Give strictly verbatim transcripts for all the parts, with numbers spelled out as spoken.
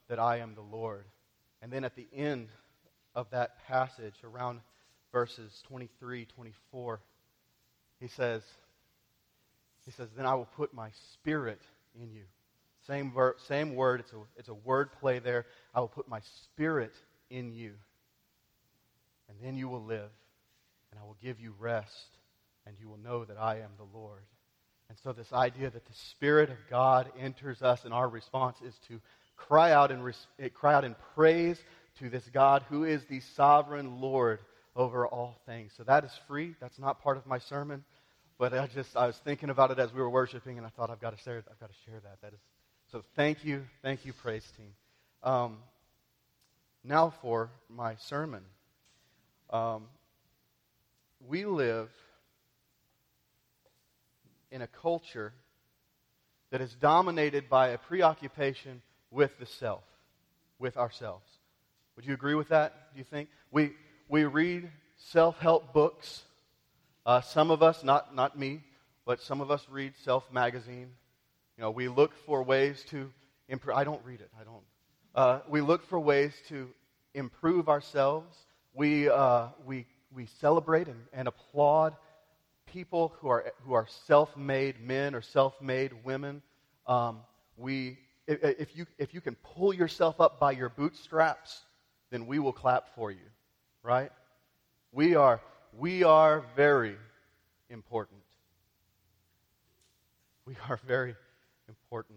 that I am the Lord. And then at the end of that passage, around verses twenty-three, twenty-four, he says, he says, then I will put my spirit in you. Same, ver- same word, it's a, it's a word play there. I will put my spirit in you. And then you will live, and I will give you rest, and you will know that I am the Lord. And so this idea that the Spirit of God enters us, and our response is to cry out and res- cry out in praise to this God who is the sovereign Lord over all things. So that is free. That's not part of my sermon, but I just I was thinking about it as we were worshiping, and I thought I've got to share. I've got to share that. That is so. Thank you, thank you, praise team. Um, now for my sermon. Um, we live in a culture that is dominated by a preoccupation with the self, with ourselves. Would you agree with that, do you think? We we read self-help books. Uh, some of us, not, not me, but some of us read Self magazine. You know, we look for ways to improve. I don't read it. I don't. Uh, we look for ways to improve ourselves. We uh, we we celebrate and, and applaud people who are who are self-made men or self-made women. Um, we if, if you if you can pull yourself up by your bootstraps, then we will clap for you, right? We are we are very important. We are very important.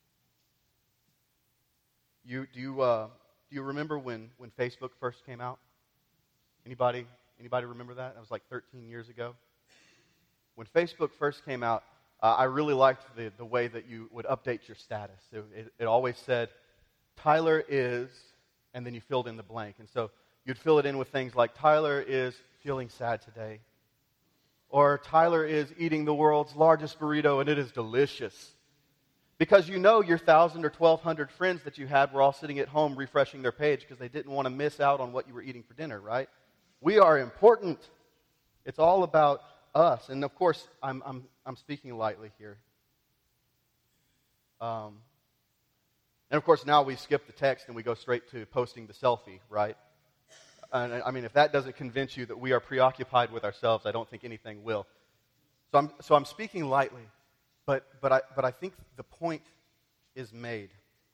You do you uh, do you remember when, when Facebook first came out? Anybody anybody remember that? That was like thirteen years ago. When Facebook first came out, uh, I really liked the, the way that you would update your status. It, it, it always said, Tyler is, and then you filled in the blank. And so you'd fill it in with things like, Tyler is feeling sad today. Or Tyler is eating the world's largest burrito, and it is delicious. Because you know your one thousand or twelve hundred friends that you had were all sitting at home refreshing their page because they didn't want to miss out on what you were eating for dinner, right? We are important. It's all about us. And of course, I'm I'm I'm speaking lightly here. Um, and of course, now we skip the text and we go straight to posting the selfie, right? And I mean, if that doesn't convince you that we are preoccupied with ourselves, I don't think anything will. So I'm so I'm speaking lightly, but but I but I think the point is made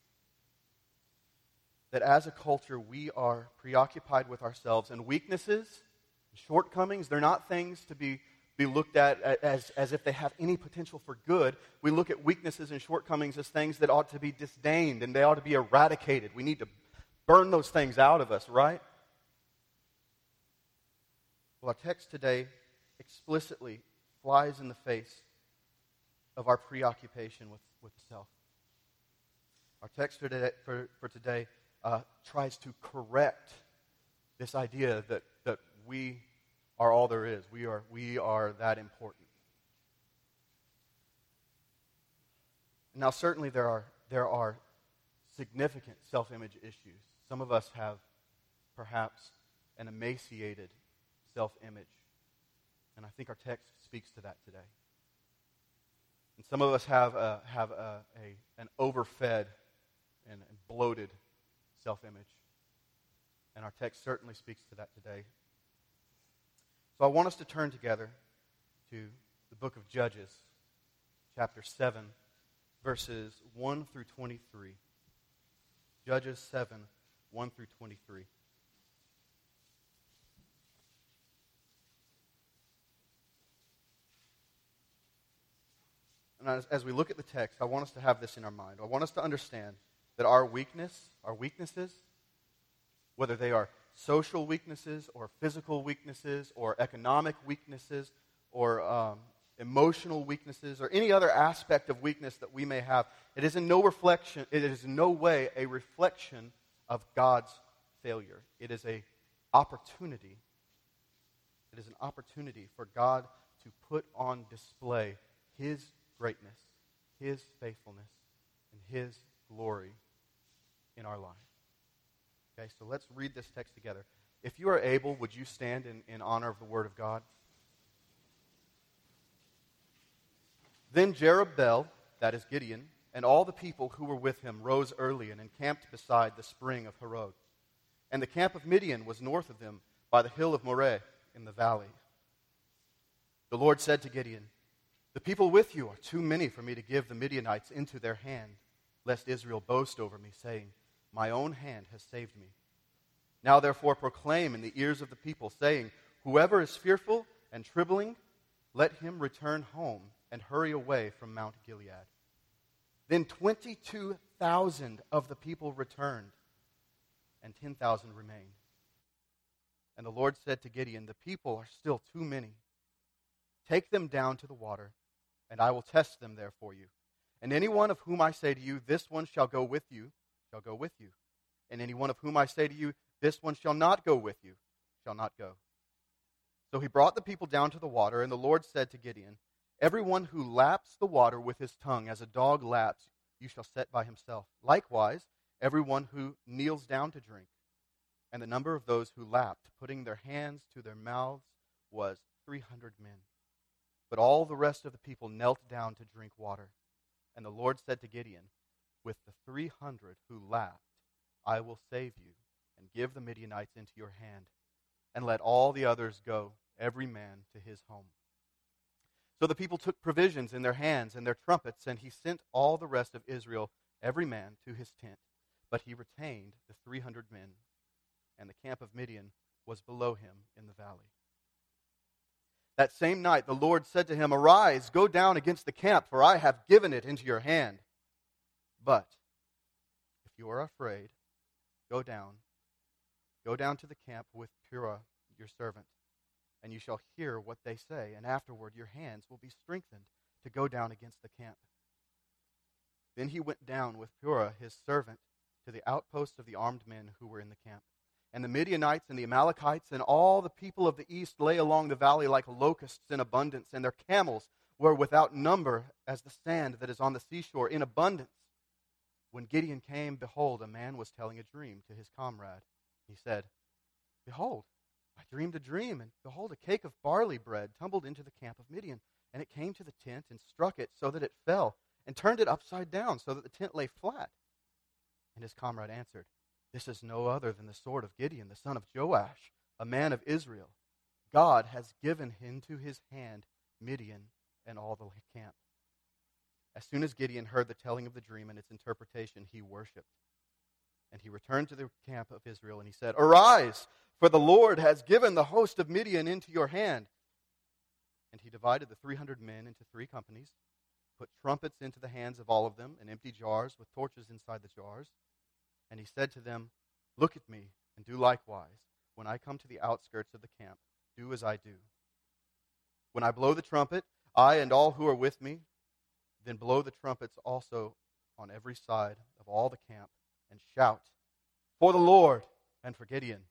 that as a culture we are preoccupied with ourselves, and weaknesses, shortcomings, they're not things to be be looked at as, as if they have any potential for good. We look at weaknesses and shortcomings as things that ought to be disdained and they ought to be eradicated. We need to burn those things out of us, right? Well, our text today explicitly flies in the face of our preoccupation with, with the self. Our text for today, for, for today uh, tries to correct this idea that, that we are all there is. We are we are that important. Now, certainly there are there are significant self-image issues. Some of us have perhaps an emaciated self-image, and I think our text speaks to that today. And some of us have a, have a, a an overfed and bloated self-image, and our text certainly speaks to that today. So I want us to turn together to the book of Judges, chapter seven, verses one through twenty-three. Judges seven, one through twenty-three. And as, as we look at the text, I want us to have this in our mind. I want us to understand that our weakness, our weaknesses, whether they are social weaknesses or physical weaknesses or economic weaknesses or um, emotional weaknesses or any other aspect of weakness that we may have, it is in no reflection, it is in no way a reflection of God's failure. It is a opportunity. It is an opportunity for God to put on display His greatness, His faithfulness, and His glory in our life. Okay, so let's read this text together. If you are able, would you stand in, in honor of the Word of God? Then Jerubbaal, that is Gideon, and all the people who were with him rose early and encamped beside the spring of Harod. And the camp of Midian was north of them by the hill of Moreh in the valley. The Lord said to Gideon, "The people with you are too many for me to give the Midianites into their hand, lest Israel boast over me, saying, 'My own hand has saved me.' Now therefore proclaim in the ears of the people, saying, 'Whoever is fearful and trembling, let him return home and hurry away from Mount Gilead.' Then twenty-two thousand of the people returned, and ten thousand remained. And the Lord said to Gideon, 'The people are still too many. Take them down to the water, and I will test them there for you. And any one of whom I say to you, this one shall go with you, shall go with you. And any one of whom I say to you, this one shall not go with you, shall not go.' So he brought the people down to the water, and the Lord said to Gideon, 'Everyone who laps the water with his tongue, as a dog laps, you shall set by himself. Likewise, everyone who kneels down to drink.' And the number of those who lapped, putting their hands to their mouths, was three hundred men. But all the rest of the people knelt down to drink water. And the Lord said to Gideon, 'With the three hundred who lapped, I will save you, and give the Midianites into your hand. And let all the others go, every man to his home.' So the people took provisions in their hands and their trumpets, and he sent all the rest of Israel, every man to his tent. But he retained the three hundred men, and the camp of Midian was below him in the valley. That same night the Lord said to him, 'Arise, go down against the camp, for I have given it into your hand. But if you are afraid, go down, go down to the camp with Purah your servant, and you shall hear what they say, and afterward your hands will be strengthened to go down against the camp.' Then he went down with Purah his servant to the outposts of the armed men who were in the camp. And the Midianites and the Amalekites and all the people of the east lay along the valley like locusts in abundance, and their camels were without number as the sand that is on the seashore, in abundance. When Gideon came, behold, a man was telling a dream to his comrade. He said, 'Behold, I dreamed a dream, and behold, a cake of barley bread tumbled into the camp of Midian, and it came to the tent and struck it so that it fell, and turned it upside down so that the tent lay flat.' And his comrade answered, 'This is no other than the sword of Gideon, the son of Joash, a man of Israel. God has given into his hand Midian and all the camp.' As soon as Gideon heard the telling of the dream and its interpretation, he worshipped. And he returned to the camp of Israel, and he said, 'Arise, for the Lord has given the host of Midian into your hand.' And he divided the three hundred men into three companies, put trumpets into the hands of all of them, and empty jars with torches inside the jars. And he said to them, 'Look at me, and do likewise. When I come to the outskirts of the camp, do as I do. When I blow the trumpet, I and all who are with me, then blow the trumpets also on every side of all the camp, and shout, for the Lord and for Gideon.'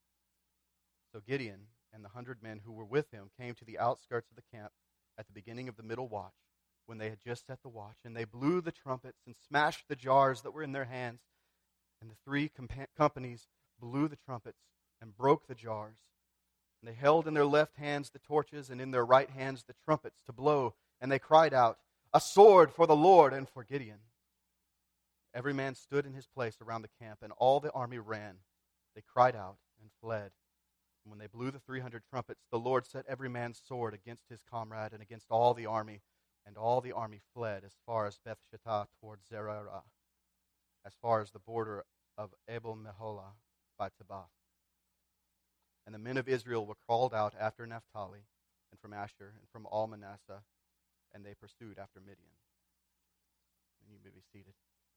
So Gideon and the hundred men who were with him came to the outskirts of the camp at the beginning of the middle watch, when they had just set the watch, and they blew the trumpets and smashed the jars that were in their hands. And the three compa- companies blew the trumpets and broke the jars. And they held in their left hands the torches, and in their right hands the trumpets to blow. And they cried out, 'A sword for the Lord and for Gideon.' Every man stood in his place around the camp, and all the army ran. They cried out and fled. And when they blew the three hundred trumpets, the Lord set every man's sword against his comrade and against all the army. And all the army fled as far as Beth-Shittah toward Zererah, as far as the border of Abel-Meholah by Tabbath. And the men of Israel were called out after Naphtali, and from Asher, and from all Manasseh, and they pursued after Midian." And you may be seated.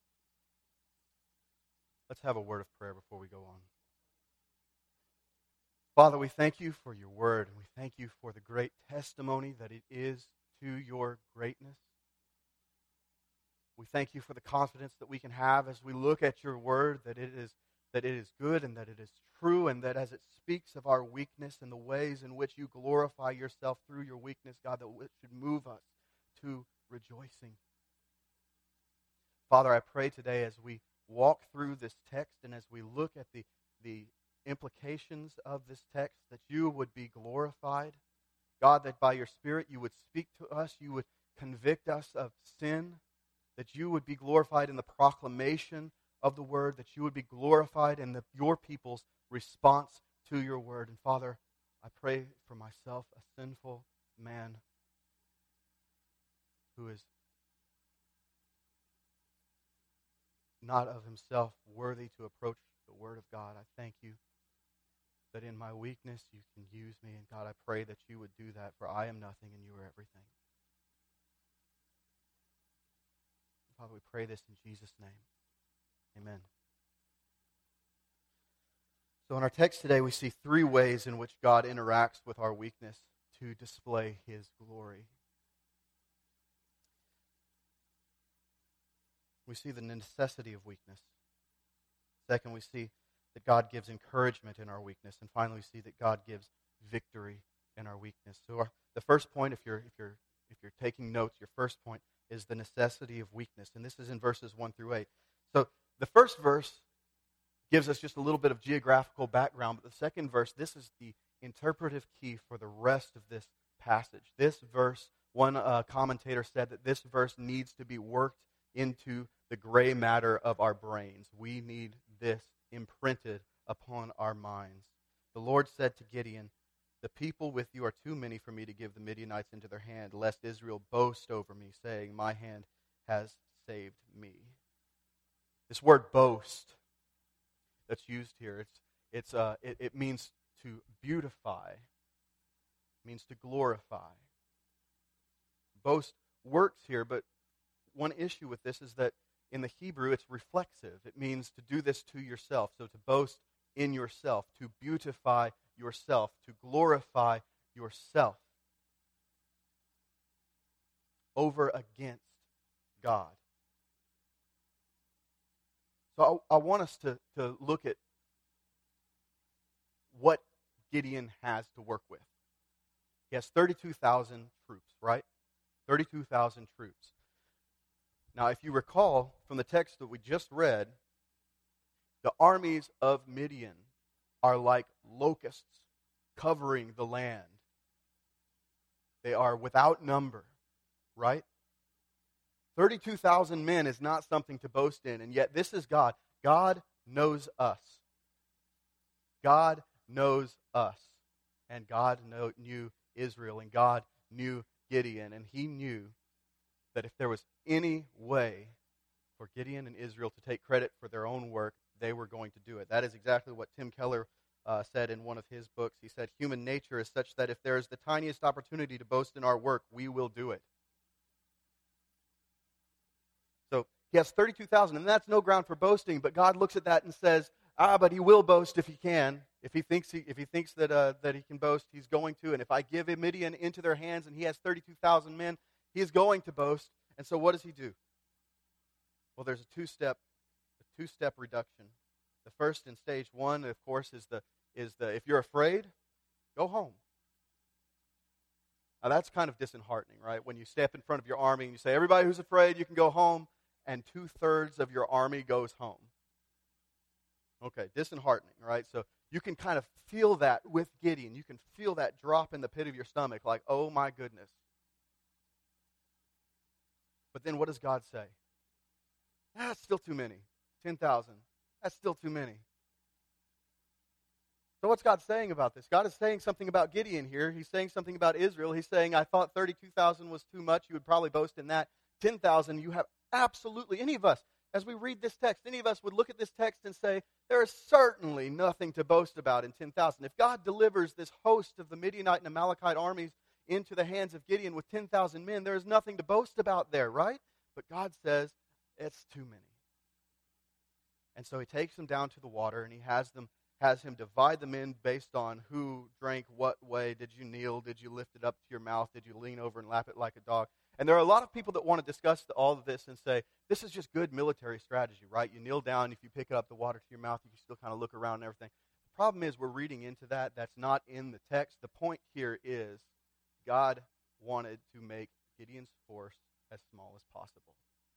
Let's have a word of prayer before we go on. Father, we thank you for your word, and we thank you for the great testimony that it is to your greatness. We thank you for the confidence that we can have as we look at your word, that it is that it is good and that it is true, and that as it speaks of our weakness and the ways in which you glorify yourself through your weakness, God, that it should move us to rejoicing. Father, I pray today as we walk through this text and as we look at the, the implications of this text, that you would be glorified. God, that by your Spirit you would speak to us, you would convict us of sin, that you would be glorified in the proclamation of the word, that you would be glorified in the, your people's response to your word. And Father, I pray for myself, a sinful man who is not of himself worthy to approach the word of God. I thank you that in my weakness you can use me. And God, I pray that you would do that, for I am nothing and you are everything. Father, we pray this in Jesus' name. Amen. So in our text today, we see three ways in which God interacts with our weakness to display his glory. We see the necessity of weakness. Second, we see that God gives encouragement in our weakness. And finally, we see that God gives victory in our weakness. So our, the first point, if you're, if you're, if you're taking notes, your first point is the necessity of weakness. And this is in verses one through eight. So the first verse gives us just a little bit of geographical background, but the second verse, this is the interpretive key for the rest of this passage. This verse, one uh, commentator said that this verse needs to be worked into the gray matter of our brains. We need this imprinted upon our minds. The Lord said to Gideon, "The people with you are too many for me to give the Midianites into their hand, lest Israel boast over me, saying, my hand has saved me." This word boast that's used here, it's it's uh it, it means to beautify, it means to glorify. Boast works here, but one issue with this is that in the Hebrew it's reflexive. It means to do this to yourself. So to boast in yourself, to beautify yourself, to glorify yourself over against God. So I, I want us to, to look at what Gideon has to work with. He has thirty-two thousand troops, right? thirty-two thousand troops. Now, if you recall from the text that we just read, the armies of Midian are like locusts covering the land. They are without number, right? thirty-two thousand men is not something to boast in, and yet this is God. God knows us. God knows us. And God know, knew Israel, and God knew Gideon, and he knew that if there was any way for Gideon and Israel to take credit for their own work, they were going to do it. That is exactly what Tim Keller uh, said in one of his books. He said, human nature is such that if there is the tiniest opportunity to boast in our work, we will do it. So he has thirty-two thousand, and that's no ground for boasting, but God looks at that and says, ah, but he will boast if he can. If he thinks he, if he thinks that uh, that he can boast, he's going to. And if I give Midian into their hands and he has thirty-two thousand men, he is going to boast. And so what does he do? Well, there's a two-step, a two-step reduction. The first in stage one, of course, is the is the if you're afraid, go home. Now that's kind of disheartening, right? When you step in front of your army and you say, everybody who's afraid, you can go home, and two-thirds of your army goes home. Okay, disheartening, right? So you can kind of feel that with Gideon. You can feel that drop in the pit of your stomach, like, oh my goodness. But then what does God say? Ah, that's still too many. ten thousand. That's still too many. So what's God saying about this? God is saying something about Gideon here. He's saying something about Israel. He's saying, I thought thirty-two thousand was too much. You would probably boast in that. ten thousand, you have absolutely, any of us, as we read this text, any of us would look at this text and say, there is certainly nothing to boast about in ten thousand. If God delivers this host of the Midianite and Amalekite armies into the hands of Gideon with ten thousand men, there is nothing to boast about there, right? But God says, it's too many. And so he takes them down to the water, and he has them has him divide them in based on who drank what way. Did you kneel? Did you lift it up to your mouth? Did you lean over and lap it like a dog? And there are a lot of people that want to discuss all of this and say, this is just good military strategy, right? You kneel down. If you pick up the water to your mouth, you can still kind of look around and everything. The problem is we're reading into that. That's not in the text. The point here is God wanted to make Gideon's force as small as possible.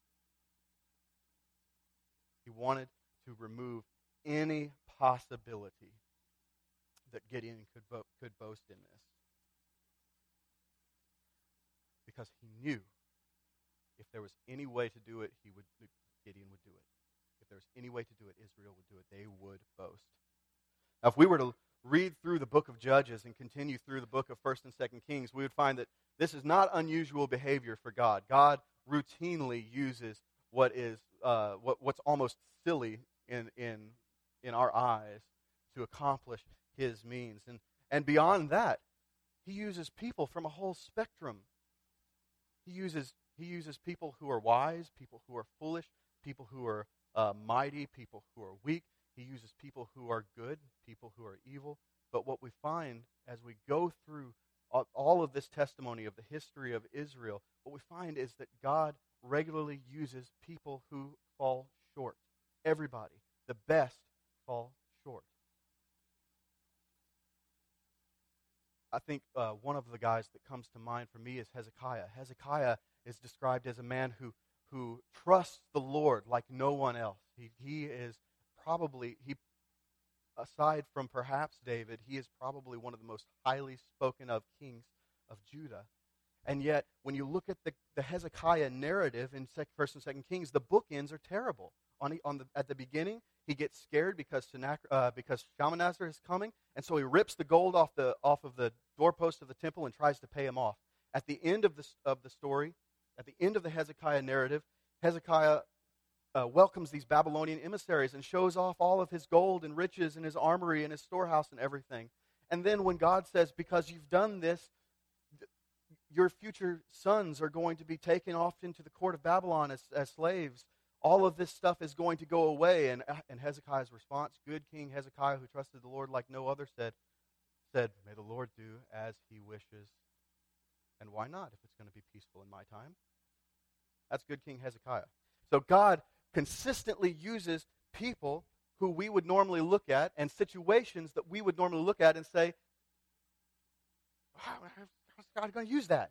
He wanted to remove any possibility that Gideon could bo- could boast in this. Because he knew if there was any way to do it, he would Gideon would do it. If there was any way to do it, Israel would do it. They would boast. Now, if we were to read through the book of Judges and continue through the book of First and Second Kings, we would find that this is not unusual behavior for God. God routinely uses what is uh, what, what's almost silly in in in our eyes to accomplish His means, and and beyond that, He uses people from a whole spectrum. He uses He uses people who are wise, people who are foolish, people who are uh, mighty, people who are weak. He uses people who are good, people who are evil. But what we find as we go through all of this testimony of the history of Israel, what we find is that God regularly uses people who fall short. Everybody, the best, fall short. I think uh, one of the guys that comes to mind for me is Hezekiah. Hezekiah is described as a man who, who trusts the Lord like no one else. He, he is probably, he, aside from perhaps David, he is probably one of the most highly spoken of kings of Judah. And yet, when you look at the, the Hezekiah narrative in First and Second Kings, the bookends are terrible. On, on the, at the beginning, he gets scared because Sennacher, uh, because Shalmaneser is coming, and so he rips the gold off the off of the doorpost of the temple and tries to pay him off. At the end of the of the story, at the end of the Hezekiah narrative, Hezekiah uh, welcomes these Babylonian emissaries and shows off all of his gold and riches and his armory and his storehouse and everything. And then when God says, "Because you've done this, th- your future sons are going to be taken off into the court of Babylon as, as slaves," all of this stuff is going to go away. And, and Hezekiah's response, good King Hezekiah, who trusted the Lord like no other, said, said, "May the Lord do as He wishes." And why not, if it's going to be peaceful in my time? That's good King Hezekiah. So God consistently uses people who we would normally look at and situations that we would normally look at and say, wow, how's God going to use that?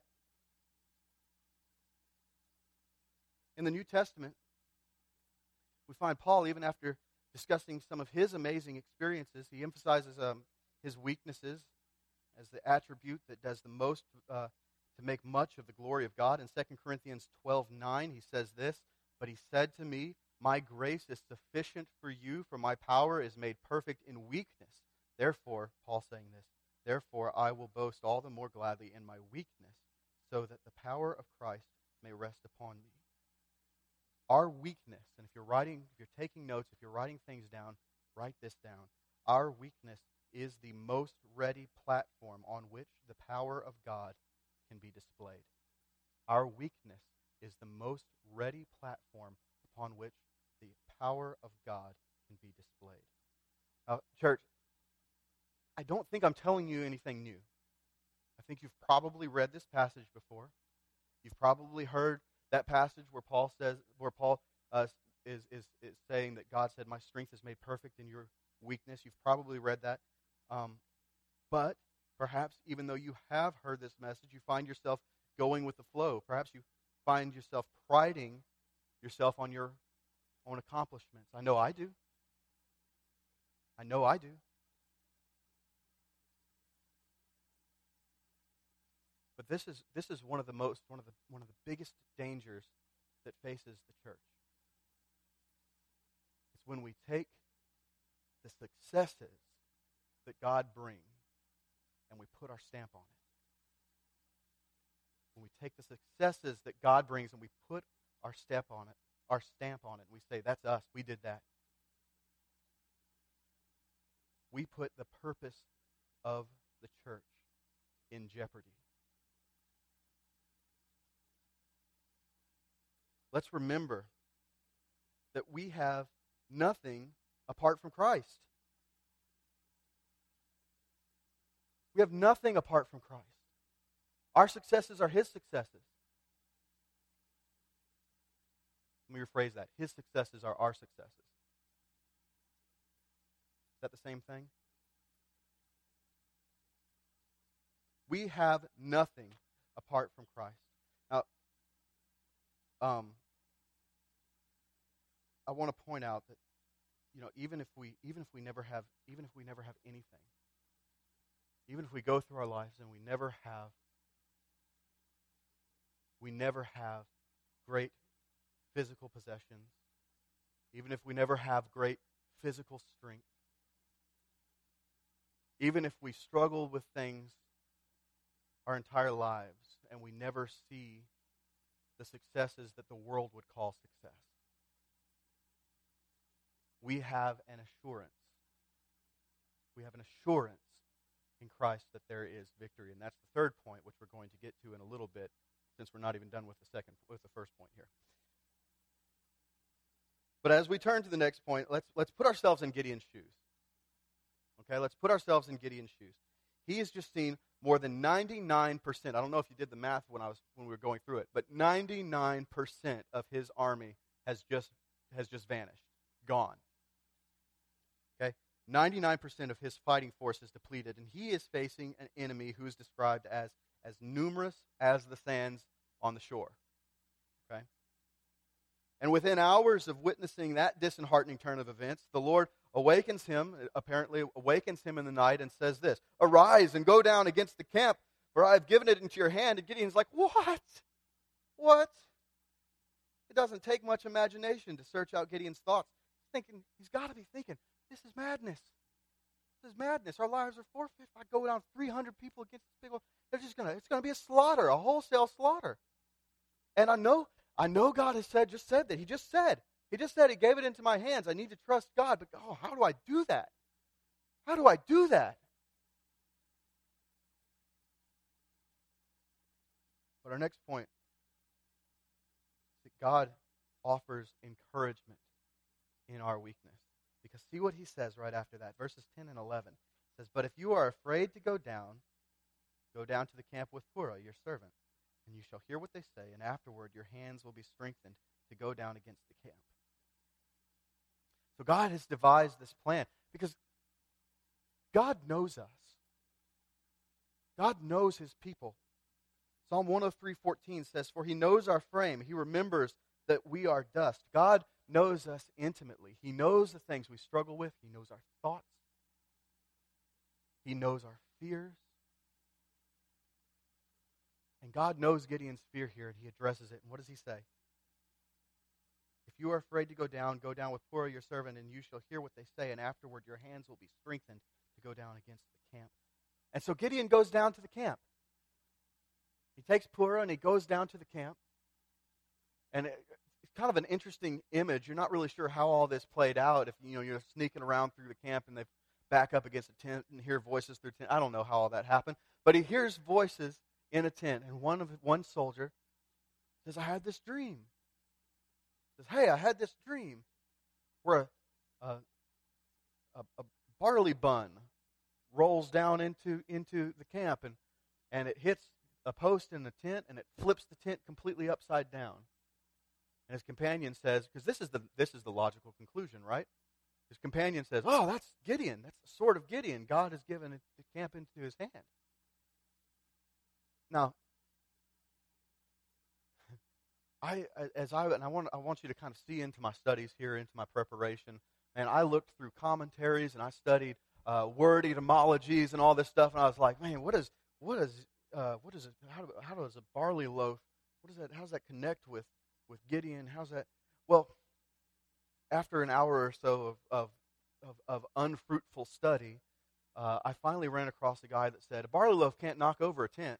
In the New Testament, we find Paul, even after discussing some of his amazing experiences, he emphasizes um, his weaknesses as the attribute that does the most uh, to make much of the glory of God. In Second Corinthians twelve nine, he says this, "But he said to me, my grace is sufficient for you, for my power is made perfect in weakness. Therefore," Paul saying this, "therefore I will boast all the more gladly in my weakness, so that the power of Christ may rest upon me." Our weakness, and if you're writing, if you're taking notes, if you're writing things down, write this down. Our weakness is the most ready platform on which the power of God can be displayed. Our weakness is the most ready platform upon which the power of God can be displayed. Now, church, I don't think I'm telling you anything new. I think you've probably read this passage before. You've probably heard that passage where Paul says, where Paul uh, is, is is saying that God said, "My strength is made perfect in your weakness." You've probably read that. Um, but perhaps even though you have heard this message, you find yourself going with the flow. Perhaps you find yourself priding yourself on your own accomplishments. I know I do. I know I do. But this is this is one of the most one of the one of the biggest dangers that faces the church. It's when we take the successes that God brings and we put our stamp on it. When we take the successes that God brings and we put our step on it, our stamp on it, and we say, "That's us, we did that." We put the purpose of the church in jeopardy. Let's remember that we have nothing apart from Christ. We have nothing apart from Christ. Our successes are His successes. Let me rephrase that. His successes are our successes. Is that the same thing? We have nothing apart from Christ. Now, um, I want to point out that, you know, even if we even if we never have even if we never have anything, even if we go through our lives and we never have we never have great physical possessions, even if we never have great physical strength, even if we struggle with things our entire lives and we never see the successes that the world would call success, we have an assurance. We have an assurance in Christ that there is victory. And that's the third point, which we're going to get to in a little bit, since we're not even done with the second, with the first point here. But as we turn to the next point, let's let's put ourselves in Gideon's shoes. Okay, let's put ourselves in Gideon's shoes. He has just seen more than ninety-nine percent. I don't know if you did the math when I was when we were going through it, but ninety-nine percent of his army has just has just vanished, gone. Okay, ninety-nine percent of his fighting force is depleted, and he is facing an enemy who is described as as numerous as the sands on the shore. Okay? And within hours of witnessing that disheartening turn of events, the Lord awakens him, apparently awakens him in the night and says this, "Arise and go down against the camp, for I have given it into your hand." And Gideon's like, what? What? It doesn't take much imagination to search out Gideon's thoughts. He's thinking, he's got to be thinking, this is madness. This is madness. Our lives are forfeit. If I go down three hundred people against this big one, they're just gonna, it's going to be a slaughter, a wholesale slaughter. And I know, I know God has said, just said that. He just said, He just said He gave it into my hands. I need to trust God. But, oh, how do I do that? How do I do that? But our next point is that God offers encouragement in our weakness. Because see what He says right after that. Verses ten and eleven. It says, "But if you are afraid to go down, go down to the camp with Purah, your servant, and you shall hear what they say, and afterward your hands will be strengthened to go down against the camp." So God has devised this plan because God knows us. God knows His people. Psalm one oh three fourteen says, "For He knows our frame. He remembers that we are dust." God knows us intimately. He knows the things we struggle with. He knows our thoughts. He knows our fears. And God knows Gideon's fear here, and He addresses it. And what does He say? "If you are afraid to go down, go down with Purah your servant, and you shall hear what they say, and afterward your hands will be strengthened to go down against the camp." And so Gideon goes down to the camp. He takes Purah and he goes down to the camp. And it, it's kind of an interesting image. You're not really sure how all this played out. If you know you're sneaking around through the camp and they back up against a tent and hear voices through the tent. I don't know how all that happened. But he hears voices in a tent, and one of one soldier says, "I had this dream." He says, "Hey, I had this dream where a, a, a, a barley bun rolls down into, into the camp, and, and it hits a post in the tent, and it flips the tent completely upside down." And his companion says, because this is the this is the logical conclusion, right? His companion says, "Oh, that's Gideon. That's the sword of Gideon. God has given it, the camp into his hand." Now, I as I and I want I want you to kind of see into my studies here, into my preparation. And I looked through commentaries and I studied uh, word etymologies and all this stuff. And I was like, man, what is what is uh, what is it? How, do, how does a barley loaf? What is that? How does that connect with with Gideon? How's that? Well, after an hour or so of of of, of unfruitful study, uh, I finally ran across a guy that said a barley loaf can't knock over a tent.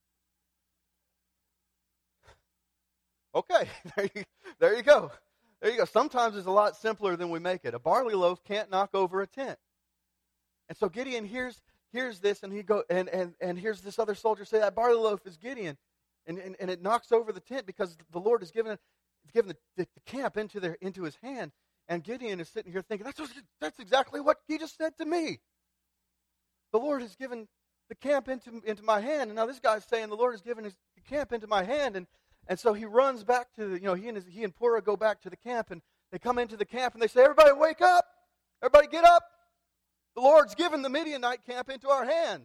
Okay, there you, there you go. There you go. Sometimes it's a lot simpler than we make it. A barley loaf can't knock over a tent. And so Gideon hears hears this, and he go and, and, and hears this other soldier say that barley loaf is Gideon, and, and, and it knocks over the tent because the Lord has given it, given the, the, the camp into their into his hand. And Gideon is sitting here thinking, that's what, that's exactly what he just said to me. The Lord has given the camp into into my hand, and now this guy's saying the Lord has given his the camp into my hand, and And so he runs back to, you know, he and his, he and Purah go back to the camp, and they come into the camp, and they say, "Everybody wake up! Everybody get up! The Lord's given the Midianite camp into our hand."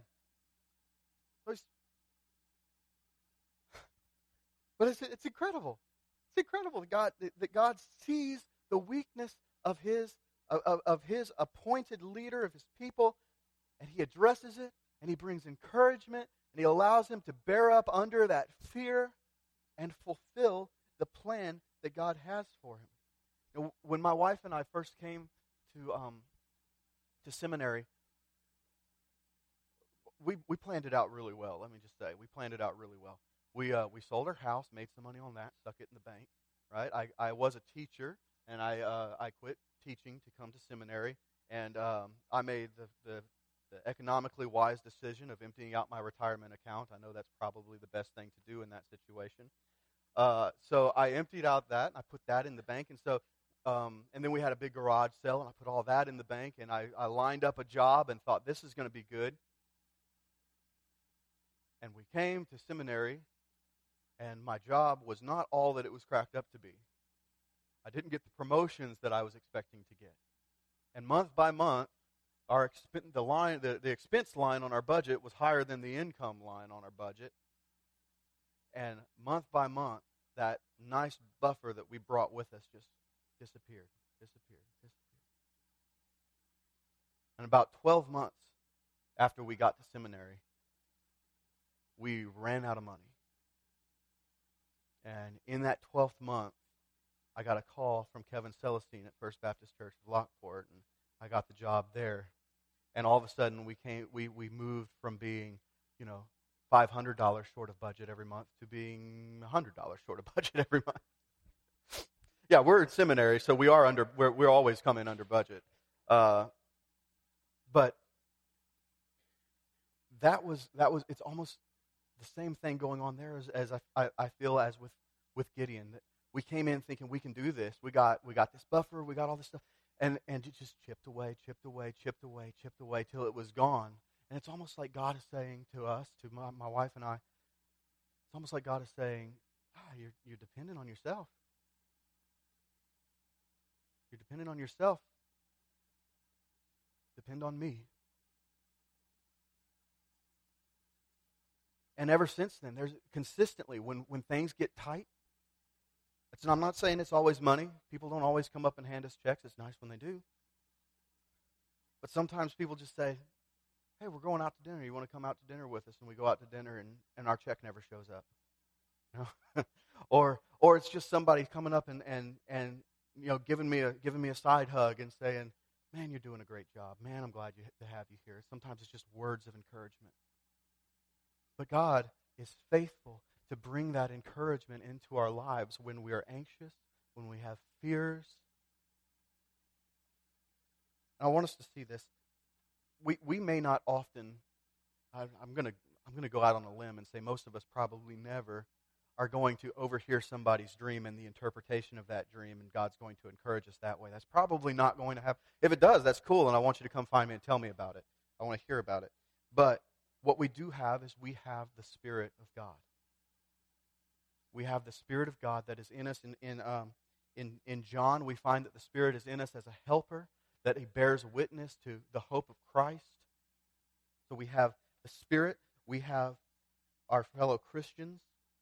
But it's, it's incredible. It's incredible that God, that God sees the weakness of his, of, of his appointed leader, of his people, and he addresses it, and he brings encouragement, and he allows him to bear up under that fear and fulfill the plan that God has for him. You know, when my wife and I first came to um, to seminary, we we planned it out really well. Let me just say, we planned it out really well. We uh, we sold our house, made some money on that, stuck it in the bank. Right? I, I was a teacher, and I uh, I quit teaching to come to seminary, and um, I made the, the the economically wise decision of emptying out my retirement account. I know that's probably the best thing to do in that situation. Uh, so I emptied out that, and I put that in the bank, and so um, and then we had a big garage sale, and I put all that in the bank, and I, I lined up a job and thought this is going to be good. And we came to seminary, and my job was not all that it was cracked up to be. I didn't get the promotions that I was expecting to get. And month by month, our exp- the line, the, the expense line on our budget was higher than the income line on our budget. And month by month, that nice buffer that we brought with us just disappeared, disappeared, disappeared. And about twelve months after we got to seminary, we ran out of money. And in that twelfth month, I got a call from Kevin Celestine at First Baptist Church of Lockport, and I got the job there. And all of a sudden, we came, we we moved from being, you know, five hundred dollars short of budget every month to being one hundred dollars short of budget every month. Yeah, we're in seminary, so we are under. We're we're always coming under budget. Uh, but that was that was. It's almost the same thing going on there as, as I, I I feel as with with Gideon. That we came in thinking we can do this. We got we got this buffer. We got all this stuff. And and it just chipped away, chipped away, chipped away, chipped away till it was gone. And it's almost like God is saying to us, to my, my wife and I, it's almost like God is saying, ah, you're you're dependent on yourself. You're dependent on yourself. Depend on me. And ever since then, there's consistently, when, when things get tight, it's, I'm not saying it's always money. People don't always come up and hand us checks. It's nice when they do. But sometimes people just say, hey, we're going out to dinner. You want to come out to dinner with us? And we go out to dinner, and, and our check never shows up. You know? or or it's just somebody coming up and, and, and you know giving me a giving me a side hug and saying, man, you're doing a great job. Man, I'm glad you, to have you here. Sometimes it's just words of encouragement. But God is faithful to bring that encouragement into our lives when we are anxious, when we have fears. And I want us to see this. We we may not often, I, I'm going to I'm going to go out on a limb and say most of us probably never are going to overhear somebody's dream and the interpretation of that dream, and God's going to encourage us that way. That's probably not going to happen. If it does, that's cool, and I want you to come find me and tell me about it. I want to hear about it. But what we do have is we have the Spirit of God. We have the Spirit of God that is in us. In, in, um, in, in John, we find that the Spirit is in us as a helper, that He bears witness to the hope of Christ. So we have the Spirit. We have our fellow Christians.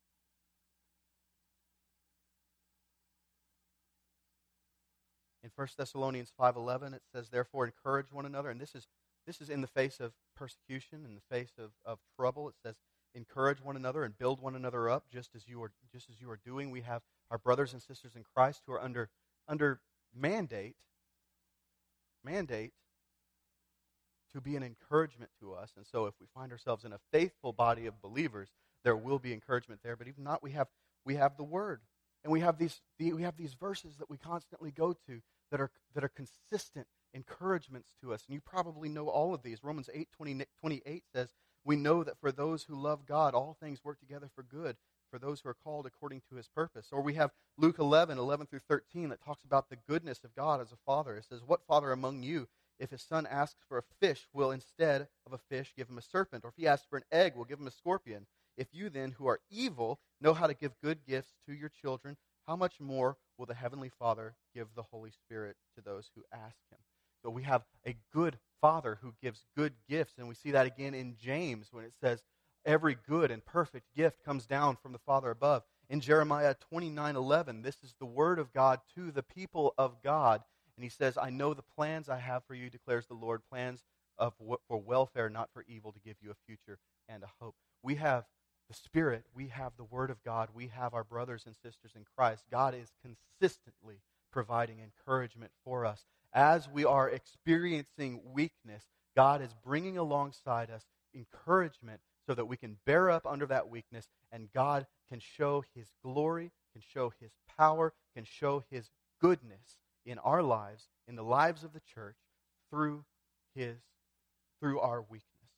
In First Thessalonians five eleven, it says, therefore, encourage one another. And this is this is in the face of persecution, in the face of, of trouble. It says, encourage one another and build one another up, just as you are just as you are doing. We have our brothers and sisters in Christ who are under under mandate, mandate to be an encouragement to us. And so if we find ourselves in a faithful body of believers, there will be encouragement there. But even not, we have we have the Word. And we have these we have these verses that we constantly go to that are that are consistent encouragements to us. And you probably know all of these. Romans eight twenty-eight says, we know that for those who love God, all things work together for good, for those who are called according to His purpose. Or we have Luke eleven, eleven through thirteen, that talks about the goodness of God as a father. It says, what father among you, if his son asks for a fish, will instead of a fish give him a serpent? Or if he asks for an egg, will give him a scorpion? If you then, who are evil, know how to give good gifts to your children, how much more will the Heavenly Father give the Holy Spirit to those who ask Him? So we have a good Father who gives good gifts, and we see that again in James when it says, every good and perfect gift comes down from the Father above. In Jeremiah twenty-nine eleven, this is the word of God to the people of God, and He says, I know the plans I have for you, declares the Lord, plans of for welfare, not for evil, to give you a future and a hope. We have the Spirit, we have the Word of God, we have our brothers and sisters in Christ. God is consistently providing encouragement for us. As we are experiencing weakness, God is bringing alongside us encouragement so that we can bear up under that weakness, and God can show His glory, can show His power, can show His goodness in our lives, in the lives of the church, through His, through our weakness.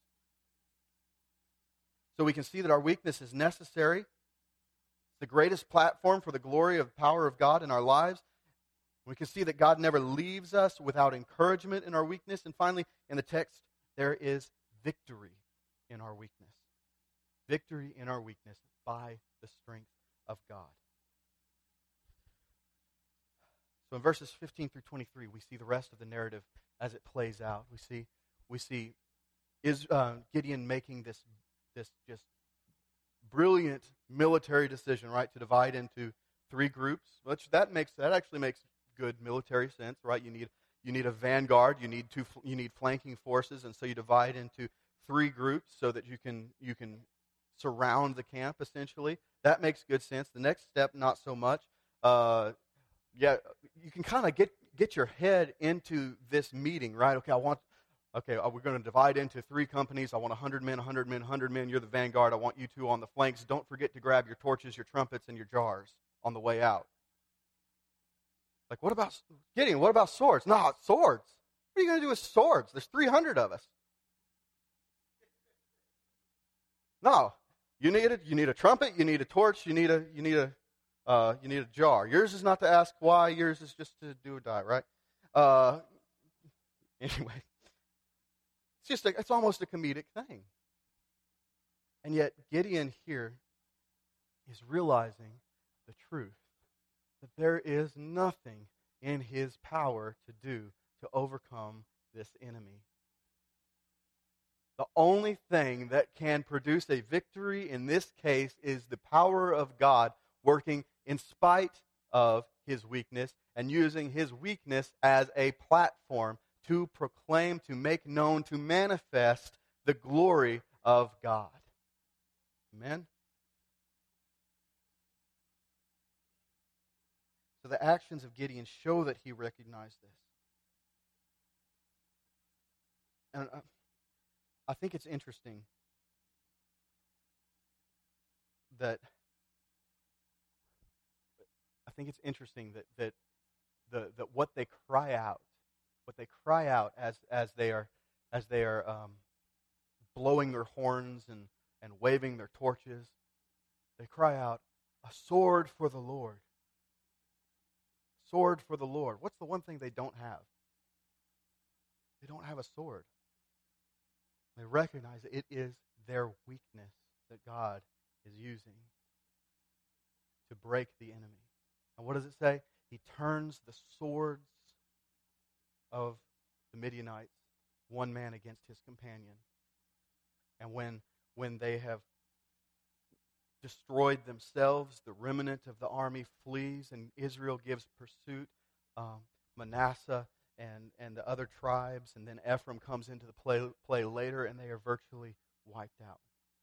So we can see that our weakness is necessary. It's the greatest platform for the glory of the power of God in our lives. We can see that God never leaves us without encouragement in our weakness. And finally, in the text, there is victory in our weakness. Victory in our weakness by the strength of God. So in verses fifteen through twenty-three, we see the rest of the narrative as it plays out. We see, we see is uh, Gideon making this this just brilliant military decision, right, to divide into three groups. Which that makes that actually makes good military sense, right? You need you need a vanguard, you need two you need flanking forces, and so you divide into three groups so that you can you can surround the camp essentially. That makes good sense. The next step, not so much. Uh, yeah, you can kind of get get your head into this meeting, right? Okay, I want. Okay, we're going to divide into three companies. I want one hundred men, one hundred men, one hundred men. You're the vanguard. I want you two on the flanks. Don't forget to grab your torches, your trumpets, and your jars on the way out. Like, what about Gideon? What about swords? No, swords. What are you going to do with swords? There's three hundred of us. No, you need it. You need a trumpet. You need a torch. You need a. You need a. Uh, you need a jar. Yours is not to ask why. Yours is just to do or die, right? Uh, anyway, it's just. A, it's almost a comedic thing. And yet Gideon here is realizing the truth that there is nothing in his power to do to overcome this enemy. The only thing that can produce a victory in this case is the power of God working in spite of his weakness and using his weakness as a platform to proclaim, to make known, to manifest the glory of God. Amen? So the actions of Gideon show that he recognized this. And uh, I think it's interesting that I think it's interesting that that the that what they cry out, what they cry out as as they are as they are um, blowing their horns and and waving their torches, they cry out, "A sword for the Lord! Sword for the Lord!" What's the one thing they don't have? They don't have a sword. They recognize that it is their weakness that God is using to break the enemy. And what does it say? He turns the swords of the Midianites, one man against his companion. And when, when they have destroyed themselves, the remnant of the army flees, and Israel gives pursuit. Um, Manasseh and, and the other tribes, and then Ephraim comes into the play, play later, and they are virtually wiped out.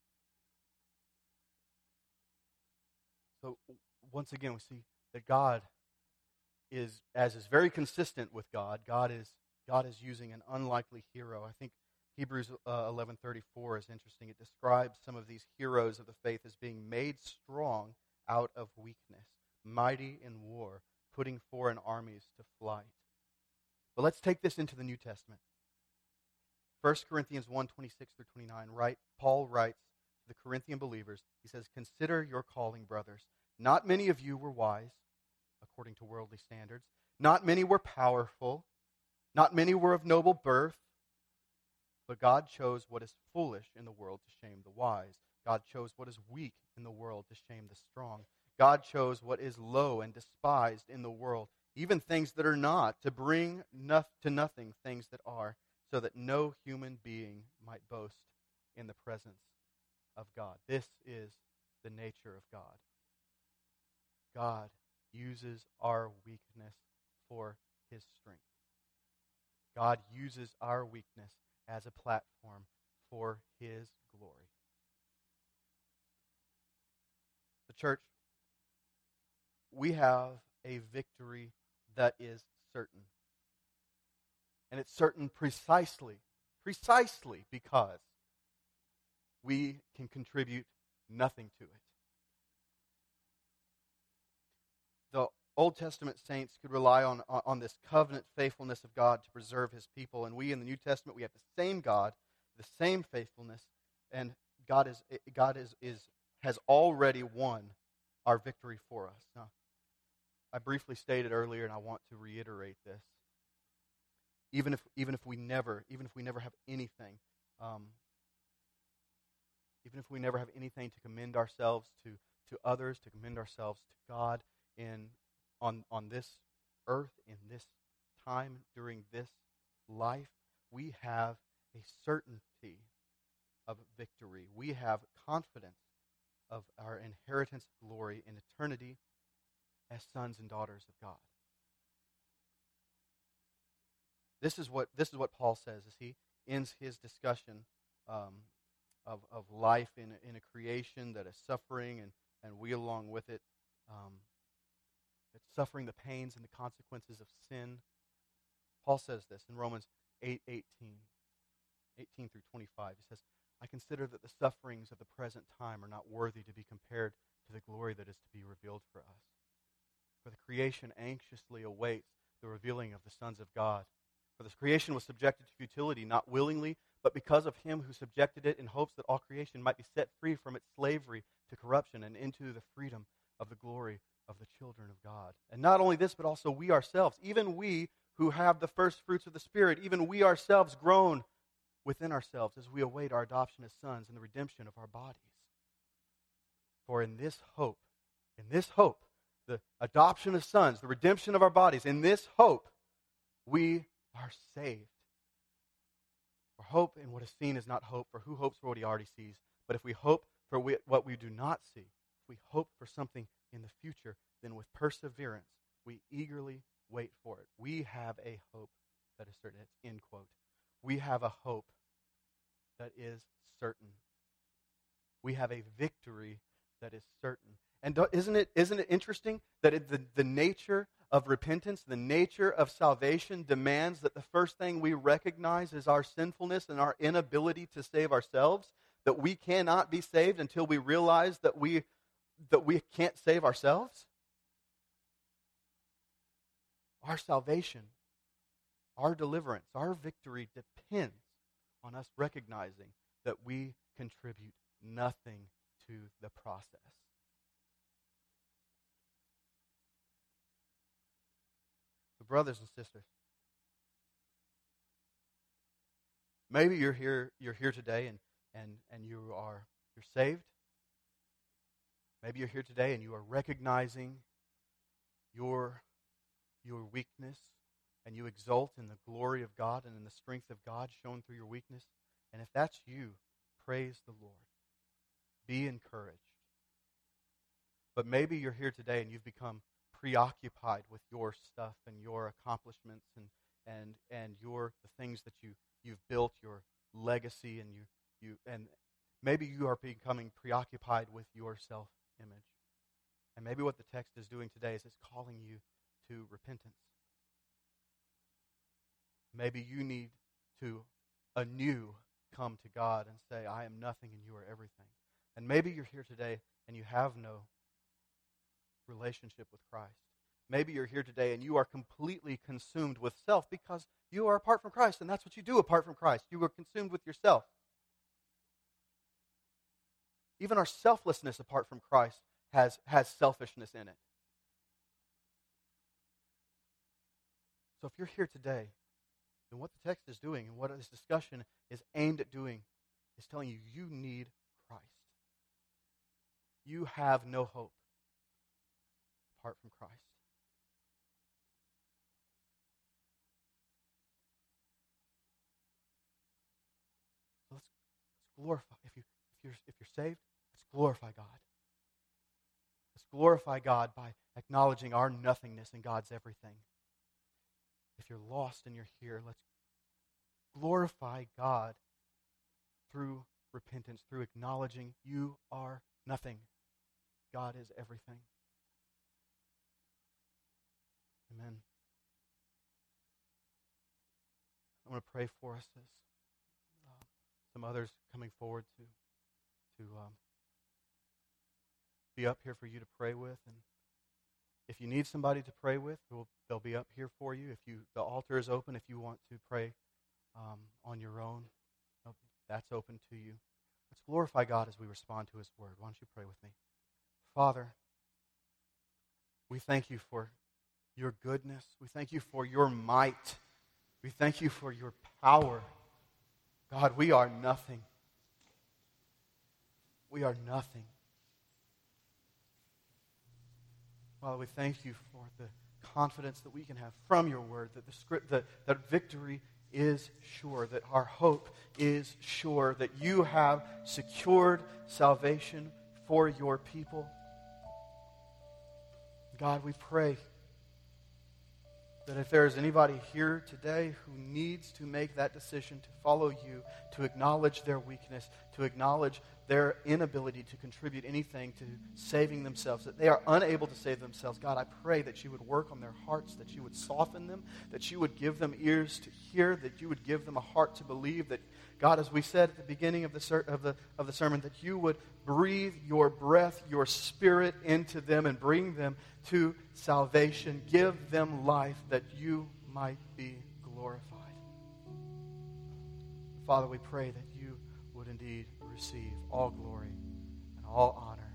So once again, we see that God is, as is very consistent with God, God is God is using an unlikely hero. I think Hebrews uh, eleven thirty-four is interesting. It describes some of these heroes of the faith as being made strong out of weakness, mighty in war, putting foreign armies to flight. But let's take this into the New Testament. First Corinthians one, twenty-six through twenty-nine, right? Paul writes to the Corinthian believers, he says, "Consider your calling, brothers. Not many of you were wise, according to worldly standards. Not many were powerful. Not many were of noble birth. But God chose what is foolish in the world to shame the wise. God chose what is weak in the world to shame the strong. God chose what is low and despised in the world, even things that are not, to bring no- to nothing things that are, so that no human being might boast in the presence of God." This is the nature of God. God uses our weakness for His strength. God uses our weakness as a platform for His glory. So church, we have a victory that is certain. And it's certain precisely, precisely because we can contribute nothing to it. The Old Testament saints could rely on, on this covenant faithfulness of God to preserve His people. And we in the New Testament, we have the same God, the same faithfulness, and God is God is, is has already won our victory for us. Now, I briefly stated earlier, and I want to reiterate this. Even if even if we never, even if we never have anything, um, even if we never have anything to commend ourselves to, to others, to commend ourselves to God in on on this earth, in this time, during this life, we have a certainty of victory. We have confidence of our inheritance of glory in eternity as sons and daughters of God. This is what this is what Paul says as he ends his discussion um, of of life in in a creation that is suffering, and, and we along with it. Um, it's suffering the pains and the consequences of sin. Paul says this in Romans eight eighteen, eighteen through twenty-five. He says, "I consider that the sufferings of the present time are not worthy to be compared to the glory that is to be revealed for us. For the creation anxiously awaits the revealing of the sons of God. For this creation was subjected to futility, not willingly, but because of Him who subjected it, in hopes that all creation might be set free from its slavery to corruption and into the freedom of the glory of the children of God." And not only this, but also we ourselves, even we who have the first fruits of the Spirit, even we ourselves groan within ourselves as we await our adoption as sons and the redemption of our bodies. For in this hope, in this hope, the adoption of sons, the redemption of our bodies, in this hope, we are saved. For hope in what is seen is not hope, for who hopes for what he already sees? But if we hope for we, what we do not see, if we hope for something in the future, then with perseverance, we eagerly wait for it. We have a hope that is certain. It's end quote. We have a hope that is certain. We have a victory that is certain. And isn't it isn't it interesting that it, the, the nature of repentance, the nature of salvation demands that the first thing we recognize is our sinfulness and our inability to save ourselves, that we cannot be saved until we realize that we that we can't save ourselves? Our salvation, our deliverance, our victory depends on us recognizing that we contribute nothing to the process. So brothers and sisters, maybe you're here you're here today and, and, and you are you're saved. Maybe you're here today and you are recognizing your your weakness, and you exult in the glory of God and in the strength of God shown through your weakness. And if that's you, praise the Lord. Be encouraged. But maybe you're here today and you've become preoccupied with your stuff and your accomplishments and and and your the things that you you've built, your legacy, and you you and maybe you are becoming preoccupied with your self-image. And maybe what the text is doing today is it's calling you to repentance. Maybe you need to anew come to God and say, I am nothing and you are everything. And maybe you're here today and you have no relationship with Christ. Maybe you're here today and you are completely consumed with self because you are apart from Christ, and that's what you do apart from Christ. You are consumed with yourself. Even our selflessness apart from Christ has, has selfishness in it. So if you're here today, then what the text is doing and what this discussion is aimed at doing is telling you you need Christ. You have no hope apart from Christ. So let's, let's glorify. If you if you're if you're saved, let's glorify God. Let's glorify God by acknowledging our nothingness and God's everything. If you're lost and you're here, let's glorify God through repentance, through acknowledging you are nothing. God is everything. Amen. I'm going to pray for us as uh, some others coming forward to to um, be up here for you to pray with. And if you need somebody to pray with, we'll, they'll be up here for you. If you, the altar is open. If you want to pray um, on your own, that's open to you. Let's glorify God as we respond to His word. Why don't you pray with me? Father, we thank you for your goodness. We thank you for your might. We thank you for your power. God, we are nothing. We are nothing. Father, we thank you for the confidence that we can have from your word, that the script, that, that victory is sure, that our hope is sure, that you have secured salvation for your people. God, we pray that if there is anybody here today who needs to make that decision to follow you, to acknowledge their weakness, to acknowledge their inability to contribute anything to saving themselves, that they are unable to save themselves, God, I pray that you would work on their hearts, that you would soften them, that you would give them ears to hear, that you would give them a heart to believe, that, God, as we said at the beginning of the, ser- of the, of the sermon, that you would breathe your breath, your spirit into them and bring them to salvation. Give them life that you might be glorified. Father, we pray that you would indeed receive all glory and all honor.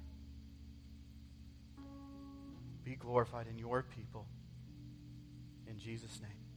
Be glorified in your people. In Jesus' name.